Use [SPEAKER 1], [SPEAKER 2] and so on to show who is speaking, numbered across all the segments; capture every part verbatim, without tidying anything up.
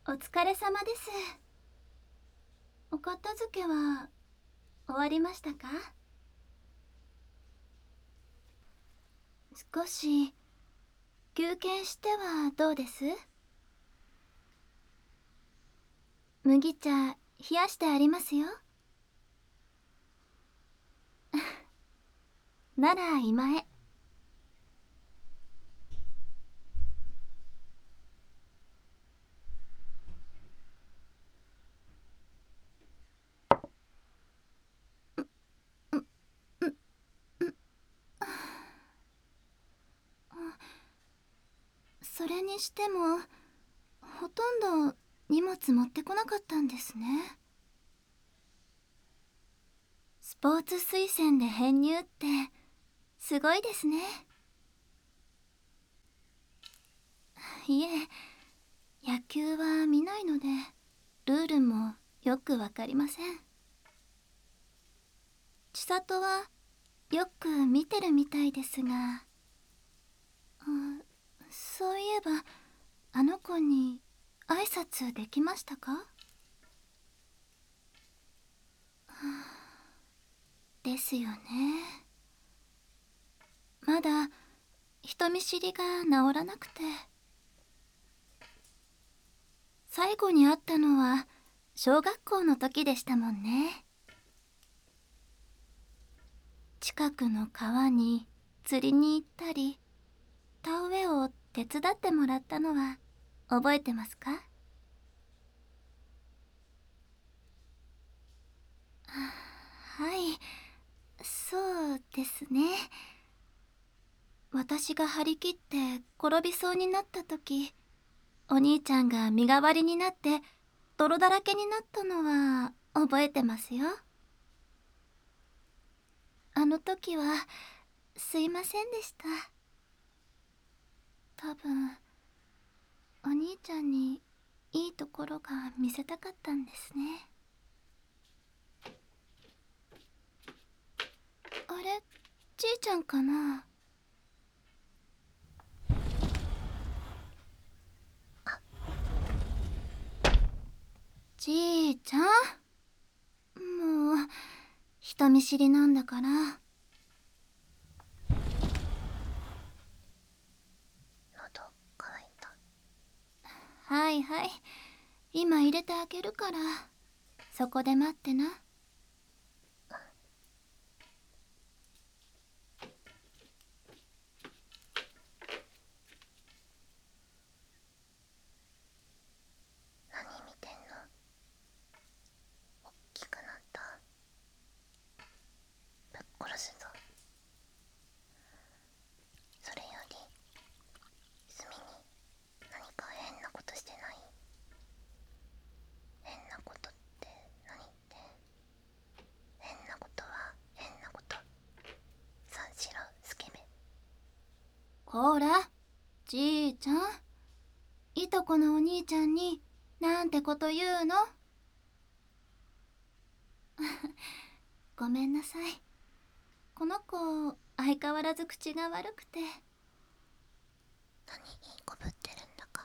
[SPEAKER 1] お疲れ様です。お片付けは終わりましたか？少し休憩してはどうです？麦茶冷やしてありますよ。なら今へ。それにしてもほとんど荷物持ってこなかったんですね。スポーツ推薦で編入ってすごいですね。いえ、野球は見ないのでルールもよくわかりません。千里はよく見てるみたいですが、あ、そういえばあの子に挨拶できましたか？はあ、ですよね。まだ人見知りが治らなくて。最後に会ったのは小学校の時でしたもんね。近くの川に釣りに行ったり田植えを手伝ってもらったのは覚えてますか？はい、そうですね。私が張り切って転びそうになった時、お兄ちゃんが身代わりになって泥だらけになったのは覚えてますよ。あの時はすいませんでした。多分お兄ちゃんにいいところが見せたかったんですね。あれ、じいちゃんかな？じいちゃん、もう人見知りなんだから。
[SPEAKER 2] 喉乾いた。
[SPEAKER 1] はいはい、今入れてあげるからそこで待ってな。
[SPEAKER 2] 何見てんの？おっきくなった。ぶっ殺すぞ。それより泉に何か変なことしてない？変なことって何って？変なことは変なこと。三四郎スケベ。
[SPEAKER 1] こら、じいちゃん、いとこのお兄ちゃんになんてこと言うの？ごめんなさい。この子相変わらず口が悪くて。
[SPEAKER 2] 何いいこぶってるんだか。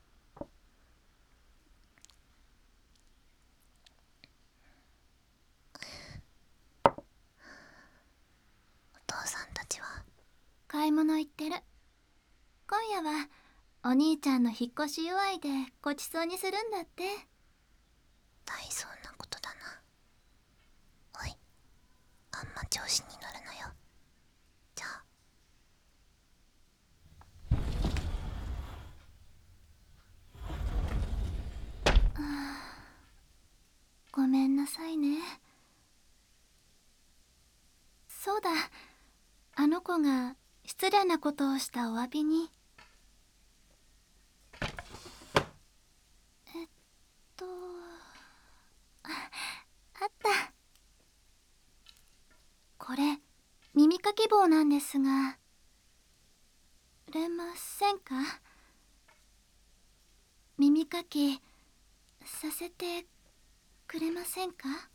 [SPEAKER 2] お父さんたちは？
[SPEAKER 1] 買い物行ってる。今夜はお兄ちゃんの引っ越し祝いでごちそうにするんだって。
[SPEAKER 2] 大層なことだな。おい、あんま調子に乗るなよ。じゃあ。
[SPEAKER 1] ごめんなさいね。そうだ、あの子が失礼なことをしたお詫びに。えっとあ、あった。これ耳かき棒なんですが、売れませんか？耳かきさせてくれませんか？